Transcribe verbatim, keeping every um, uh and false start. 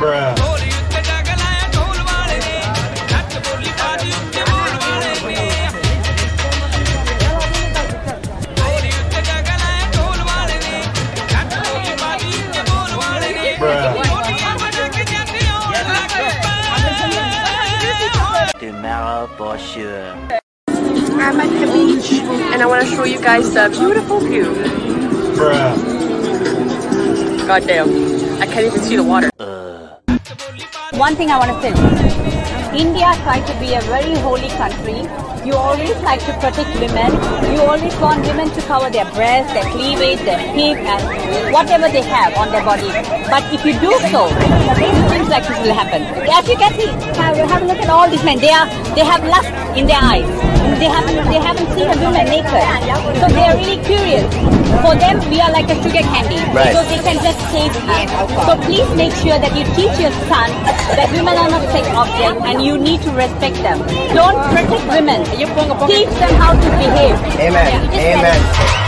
Bruh. Tomorrow for sure. I'm at the beach and I want to show you guys the beautiful view. Bruh. God damn, I can't even see the water. Uh. One thing I want to say, India tried to be a very holy country. You always like to protect women. You always want women to cover their breasts, their cleavage, their hip and whatever they have on their body. But if you do so, things like this will happen. As you can see, have, have a look at all these men. They are they have lust in their eyes. They haven't they haven't seen a woman naked. So they are really curious. For them, we are like a sugar candy. Right. So they can just taste us. So please make sure that you teach your son that women are not sex objects and you need to respect them. Don't protect women. Teach them how to behave. Amen. Amen.